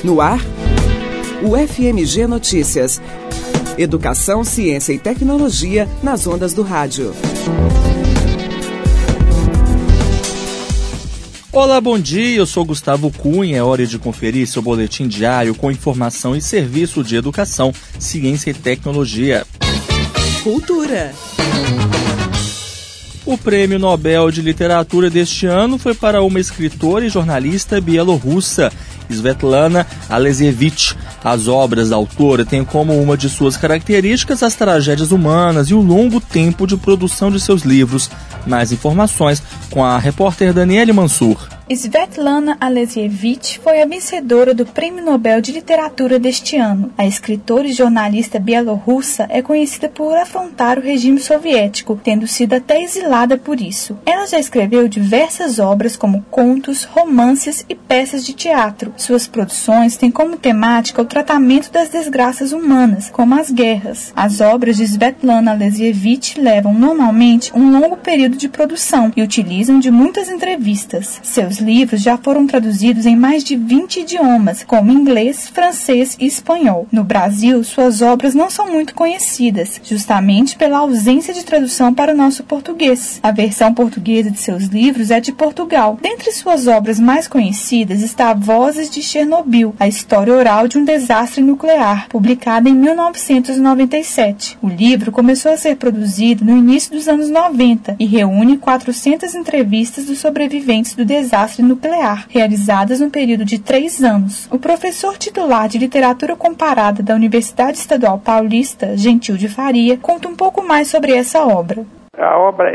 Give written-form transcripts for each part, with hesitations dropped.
No ar, o FMG Notícias. Educação, ciência e tecnologia nas ondas do rádio. Olá, bom dia, eu sou Gustavo Cunha. É hora de conferir seu boletim diário com informação e serviço de educação, ciência e tecnologia. Cultura. O Prêmio Nobel de Literatura deste ano foi para uma escritora e jornalista bielorrussa, Svetlana Alexievich. As obras da autora têm como uma de suas características as tragédias humanas e o longo tempo de produção de seus livros. Mais informações com a repórter Daniele Mansur. Svetlana Alexievich foi a vencedora do Prêmio Nobel de Literatura deste ano. A escritora e jornalista bielorrussa é conhecida por afrontar o regime soviético, tendo sido até exilada por isso. Ela já escreveu diversas obras como contos, romances e peças de teatro. Suas produções têm como temática o tratamento das desgraças humanas, como as guerras. As obras de Svetlana Alexievich levam normalmente um longo período de produção e utilizam de muitas entrevistas. Seus livros já foram traduzidos em mais de 20 idiomas, como inglês, francês e espanhol. No Brasil, suas obras não são muito conhecidas, justamente pela ausência de tradução para o nosso português. A versão portuguesa de seus livros é de Portugal. Dentre suas obras mais conhecidas está Vozes de Chernobyl, a história oral de um desastre nuclear, publicada em 1997. O livro começou a ser produzido no início dos anos 90 e reúne 400 entrevistas dos sobreviventes do desastre nuclear, realizadas no período de 3 anos. O professor titular de Literatura Comparada da Universidade Estadual Paulista, Gentil de Faria, conta um pouco mais sobre essa obra. A obra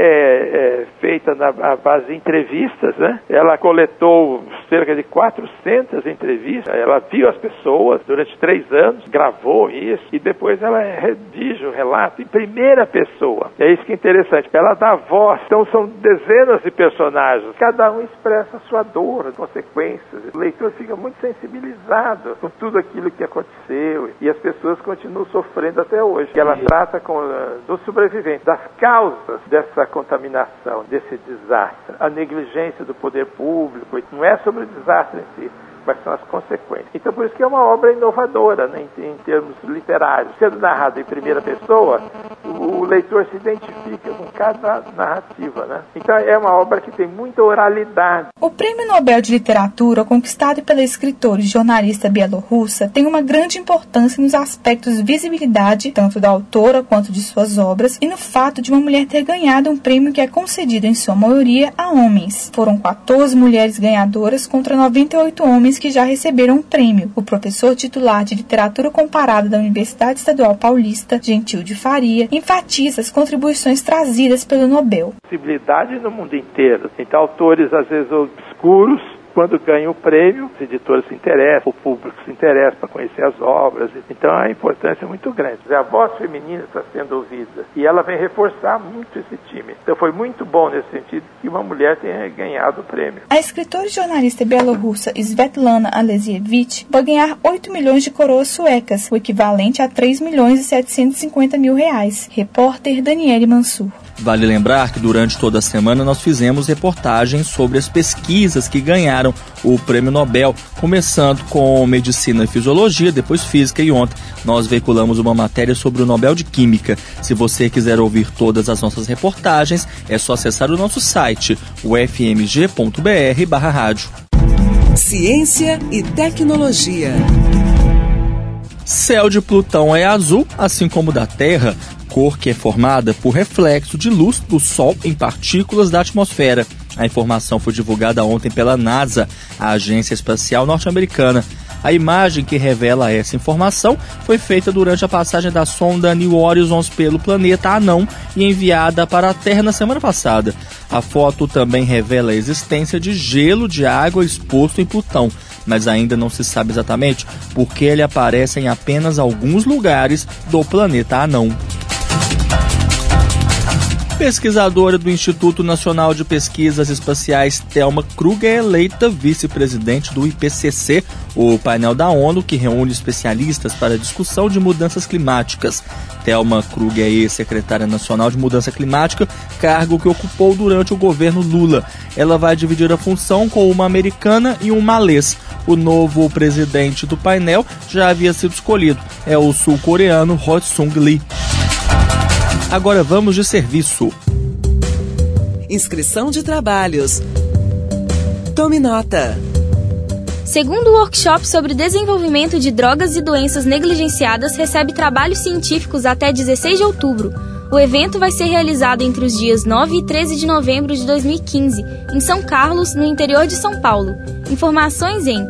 é feita na base de entrevistas, né? Ela coletou cerca de 400 entrevistas, ela viu as pessoas durante 3 anos, gravou isso e depois ela redige o relato em primeira pessoa. É isso que é interessante, ela dá voz, então são dezenas de personagens, cada um expressa a sua dor, as consequências. O leitor fica muito sensibilizado com tudo aquilo que aconteceu e as pessoas continuam sofrendo até hoje. Ela trata dos sobreviventes, das causas dessa contaminação, desse desastre. A negligência do poder público, não é sobre o desastre em si, mas são as consequências. Então, por isso que é uma obra inovadora, né, em termos literários. Sendo narrada em primeira pessoa, o leitor se identifica com cada narrativa, né? Então, é uma obra que tem muita oralidade. O Prêmio Nobel de Literatura, conquistado pela escritora e jornalista bielorrussa, tem uma grande importância nos aspectos de visibilidade, tanto da autora quanto de suas obras, e no fato de uma mulher ter ganhado um prêmio que é concedido, em sua maioria, a homens. Foram 14 mulheres ganhadoras contra 98 homens que já receberam um prêmio. O professor titular de Literatura Comparada da Universidade Estadual Paulista, Gentil de Faria, enfatiza as contribuições trazidas pelo Nobel. Possibilidade no mundo inteiro. Então, autores, às vezes, obscuros, quando ganham o prêmio, os editores se interessam, o público se interessa para conhecer as obras. Então, a importância é muito grande. A voz feminina está sendo ouvida e ela vem reforçar muito esse time. Então, foi muito bom nesse sentido que uma mulher tenha ganhado o prêmio. A escritora e jornalista bielorrussa Svetlana Alexievich vai ganhar 8 milhões de coroas suecas, o equivalente a 3 milhões e 750 mil reais. Repórter Daniele Mansur. Vale lembrar que durante toda a semana nós fizemos reportagens sobre as pesquisas que ganharam o Prêmio Nobel, começando com Medicina e Fisiologia, depois Física e ontem nós veiculamos uma matéria sobre o Nobel de Química. Se você quiser ouvir todas as nossas reportagens, é só acessar o nosso site, o fmg.br/rádio. Ciência e tecnologia. Céu de Plutão é azul, assim como o da Terra, cor que é formada por reflexo de luz do Sol em partículas da atmosfera. A informação foi divulgada ontem pela NASA, a agência espacial norte-americana. A imagem que revela essa informação foi feita durante a passagem da sonda New Horizons pelo planeta anão e enviada para a Terra na semana passada. A foto também revela a existência de gelo de água exposto em Plutão, mas ainda não se sabe exatamente por que ele aparece em apenas alguns lugares do planeta anão. Pesquisadora do Instituto Nacional de Pesquisas Espaciais, Thelma Krug, é eleita vice-presidente do IPCC, o painel da ONU que reúne especialistas para a discussão de mudanças climáticas. Thelma Krug é ex-secretária nacional de mudança climática, cargo que ocupou durante o governo Lula. Ela vai dividir a função com uma americana e um malês. O novo presidente do painel já havia sido escolhido, é o sul-coreano Roh Sung-lee. Agora vamos de serviço. Inscrição de trabalhos. Tome nota. Segundo o workshop sobre desenvolvimento de drogas e doenças negligenciadas, recebe trabalhos científicos até 16 de outubro. O evento vai ser realizado entre os dias 9 e 13 de novembro de 2015, em São Carlos, no interior de São Paulo. Informações em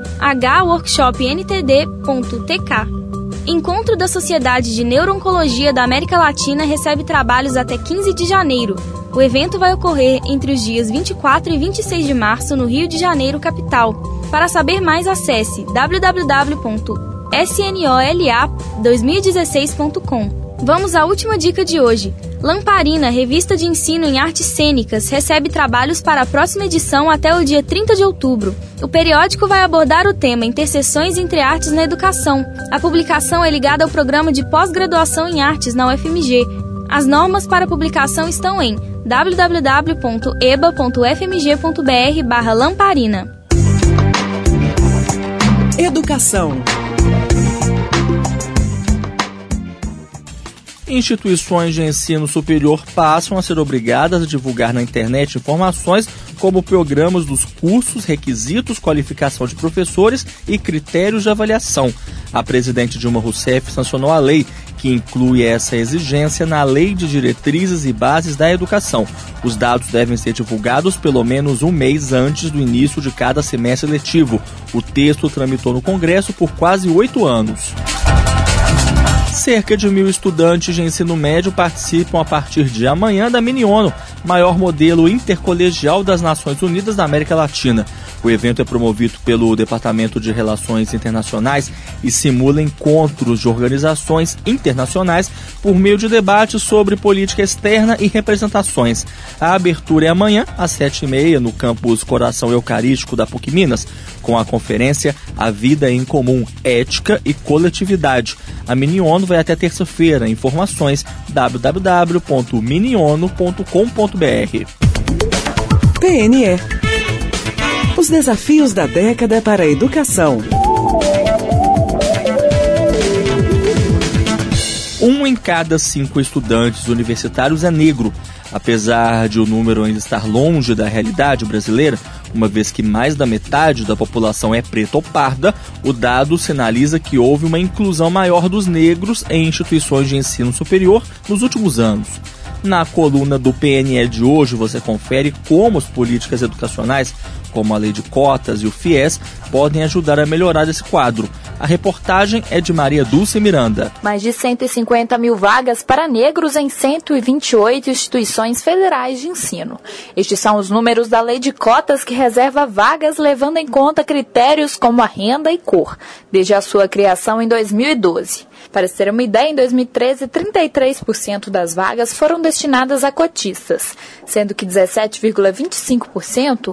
hworkshopntd.tk. Encontro da Sociedade de Neuro-Oncologia da América Latina recebe trabalhos até 15 de janeiro. O evento vai ocorrer entre os dias 24 e 26 de março no Rio de Janeiro, capital. Para saber mais, acesse www.snola2016.com. Vamos à última dica de hoje. Lamparina, revista de ensino em artes cênicas, recebe trabalhos para a próxima edição até o dia 30 de outubro. O periódico vai abordar o tema Interseções entre Artes na Educação. A publicação é ligada ao programa de pós-graduação em artes na UFMG. As normas para publicação estão em www.eba.fmg.br/lamparina. Educação. Instituições de ensino superior passam a ser obrigadas a divulgar na internet informações como programas dos cursos, requisitos, qualificação de professores e critérios de avaliação. A presidente Dilma Rousseff sancionou a lei que inclui essa exigência na Lei de Diretrizes e Bases da Educação. Os dados devem ser divulgados pelo menos um mês antes do início de cada semestre letivo. O texto tramitou no Congresso por quase 8 anos. Cerca de 1.000 estudantes de ensino médio participam a partir de amanhã da Mini-ONU, maior modelo intercolegial das Nações Unidas da América Latina. O evento é promovido pelo Departamento de Relações Internacionais e simula encontros de organizações internacionais por meio de debates sobre política externa e representações. A abertura é amanhã, às 7h30, no campus Coração Eucarístico da PUC Minas, com a conferência A Vida em Comum, Ética e Coletividade. A Mini-ONU vai até terça-feira. Informações www.minionu.com.br. PNE. Os desafios da década para a educação. 1 em cada 5 estudantes universitários é negro. Apesar de o número ainda estar longe da realidade brasileira, uma vez que mais da metade da população é preta ou parda, o dado sinaliza que houve uma inclusão maior dos negros em instituições de ensino superior nos últimos anos. Na coluna do PNE de hoje, você confere como as políticas educacionais, como a lei de cotas e o FIES, podem ajudar a melhorar esse quadro. A reportagem é de Maria Dulce Miranda. Mais de 150 mil vagas para negros em 128 instituições federais de ensino. Estes são os números da lei de cotas que reserva vagas levando em conta critérios como a renda e cor, desde a sua criação em 2012. Para se ter uma ideia, em 2013, 33% das vagas foram destinadas a cotistas, sendo que 17,25%,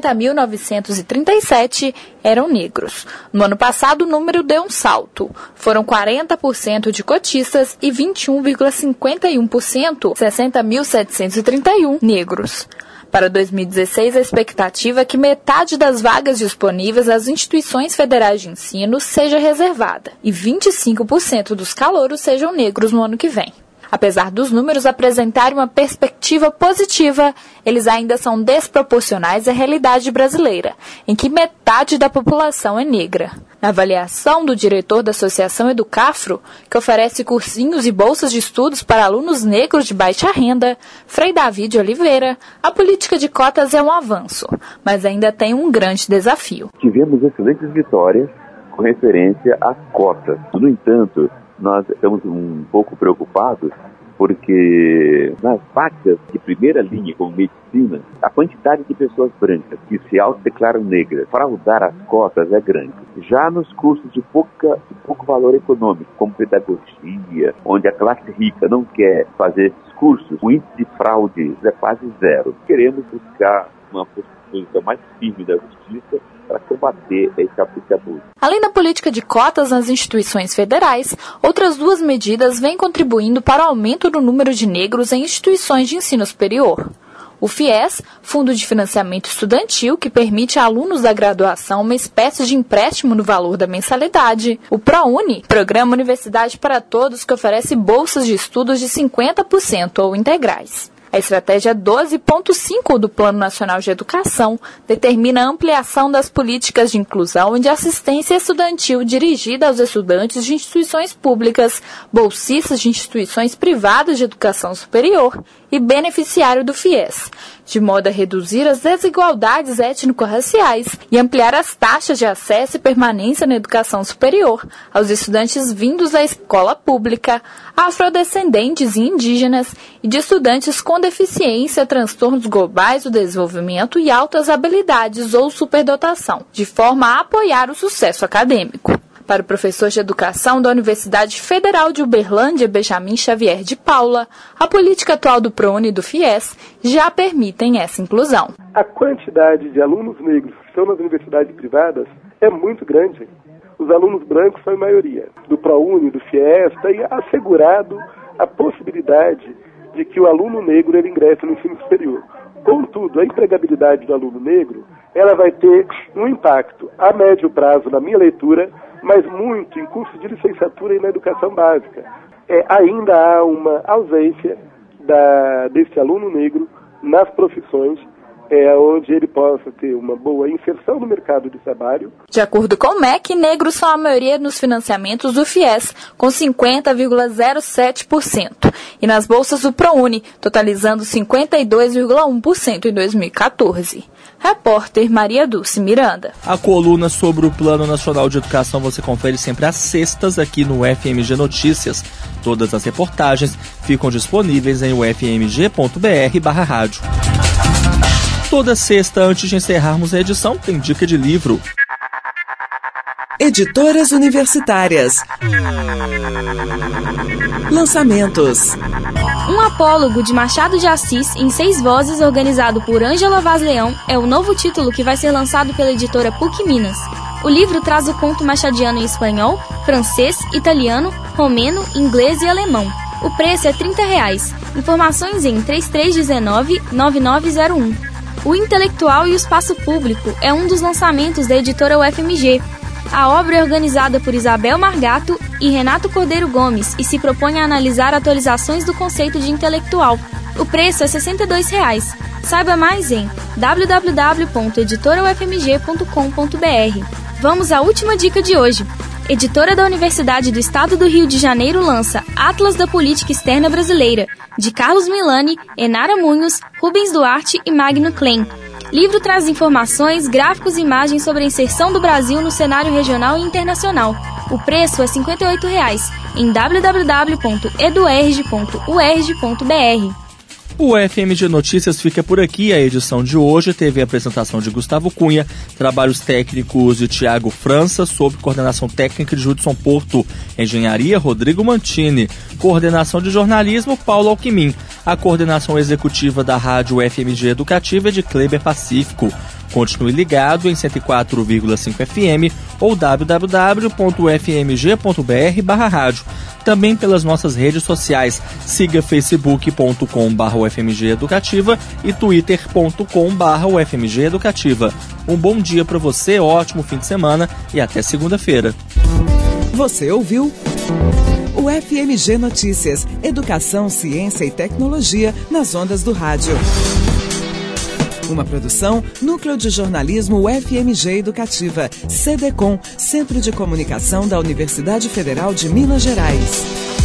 50.937, eram negros. No ano passado, o número deu um salto. Foram 40% de cotistas e 21,51%, 60.731, negros. Para 2016, a expectativa é que metade das vagas disponíveis nas instituições federais de ensino seja reservada e 25% dos calouros sejam negros no ano que vem. Apesar dos números apresentarem uma perspectiva positiva, eles ainda são desproporcionais à realidade brasileira, em que metade da população é negra. Na avaliação do diretor da Associação Educafro, que oferece cursinhos e bolsas de estudos para alunos negros de baixa renda, Frei David Oliveira, a política de cotas é um avanço, mas ainda tem um grande desafio. Tivemos excelentes vitórias com referência às cotas. No entanto, nós estamos um pouco preocupados porque nas vagas de primeira linha, como medicina, a quantidade de pessoas brancas que se autodeclaram negras para fraudar as cotas é grande. Já nos cursos de pouco valor econômico, como pedagogia, onde a classe rica não quer fazer esses cursos, o índice de fraude é quase zero. Queremos buscar uma posição mais firme da justiça para combater esse abuso. Além da política de cotas nas instituições federais, outras duas medidas vêm contribuindo para o aumento do número de negros em instituições de ensino superior. O FIES, Fundo de Financiamento Estudantil, que permite a alunos da graduação uma espécie de empréstimo no valor da mensalidade. O ProUni, Programa Universidade para Todos, que oferece bolsas de estudos de 50% ou integrais. A estratégia 12.5 do Plano Nacional de Educação determina a ampliação das políticas de inclusão e de assistência estudantil dirigida aos estudantes de instituições públicas, bolsistas de instituições privadas de educação superior e beneficiário do FIES, de modo a reduzir as desigualdades étnico-raciais e ampliar as taxas de acesso e permanência na educação superior aos estudantes vindos da escola pública, afrodescendentes e indígenas e de estudantes com deficiência, transtornos globais do desenvolvimento e altas habilidades ou superdotação, de forma a apoiar o sucesso acadêmico. Para o professor de educação da Universidade Federal de Uberlândia, Benjamin Xavier de Paula, a política atual do ProUni e do FIES já permitem essa inclusão. A quantidade de alunos negros que estão nas universidades privadas é muito grande. Os alunos brancos são a maioria. Do ProUni e do FIES tem assegurado a possibilidade de que o aluno negro ele ingresse no ensino superior. Contudo, a empregabilidade do aluno negro ela vai ter um impacto a médio prazo, na minha leitura, mas muito em cursos de licenciatura e na educação básica. Ainda há uma ausência desse aluno negro nas profissões onde ele possa ter uma boa inserção no mercado de trabalho. De acordo com o MEC, negros são a maioria nos financiamentos do FIES, com 50,07%, e nas bolsas do ProUni, totalizando 52,1% em 2014. Repórter Maria Dulce Miranda. A coluna sobre o Plano Nacional de Educação você confere sempre às sextas aqui no FMG Notícias. Todas as reportagens ficam disponíveis em ufmg.br/rádio. Toda sexta, antes de encerrarmos a edição, tem dica de livro. Editoras universitárias. Lançamentos. Um Apólogo de Machado de Assis em 6 vozes, organizado por Ângela Vaz Leão, é o novo título que vai ser lançado pela editora PUC Minas. O livro traz o conto machadiano em espanhol, francês, italiano, romeno, inglês e alemão. O preço é R$30. Informações em 3319-9901. O Intelectual e o Espaço Público é um dos lançamentos da editora UFMG. A obra é organizada por Isabel Margato e Renato Cordeiro Gomes e se propõe a analisar atualizações do conceito de intelectual. O preço é R$62. Saiba mais em www.editoraufmg.com.br. Vamos à última dica de hoje. Editora da Universidade do Estado do Rio de Janeiro lança Atlas da Política Externa Brasileira, de Carlos Milani, Enara Munhoz, Rubens Duarte e Magno Klein. Livro traz informações, gráficos e imagens sobre a inserção do Brasil no cenário regional e internacional. O preço é R$58 em www.eduerj.uerj.br. O FMG Notícias fica por aqui. A edição de hoje teve a apresentação de Gustavo Cunha, trabalhos técnicos de Tiago França, sob coordenação técnica de Judson Porto, engenharia Rodrigo Mantini, coordenação de jornalismo Paulo Alquimim, a coordenação executiva da Rádio FMG Educativa é de Kleber Pacífico. Continue ligado em 104,5 FM ou www.ufmg.br/rádio. Também pelas nossas redes sociais. Siga facebook.com/UFMG Educativa e twitter.com/UFMG Educativa. Um bom dia para você, ótimo fim de semana e até segunda-feira. Você ouviu o FMG Notícias, Educação, Ciência e Tecnologia nas ondas do rádio. Uma produção, Núcleo de Jornalismo UFMG Educativa, CDCom, Centro de Comunicação da Universidade Federal de Minas Gerais.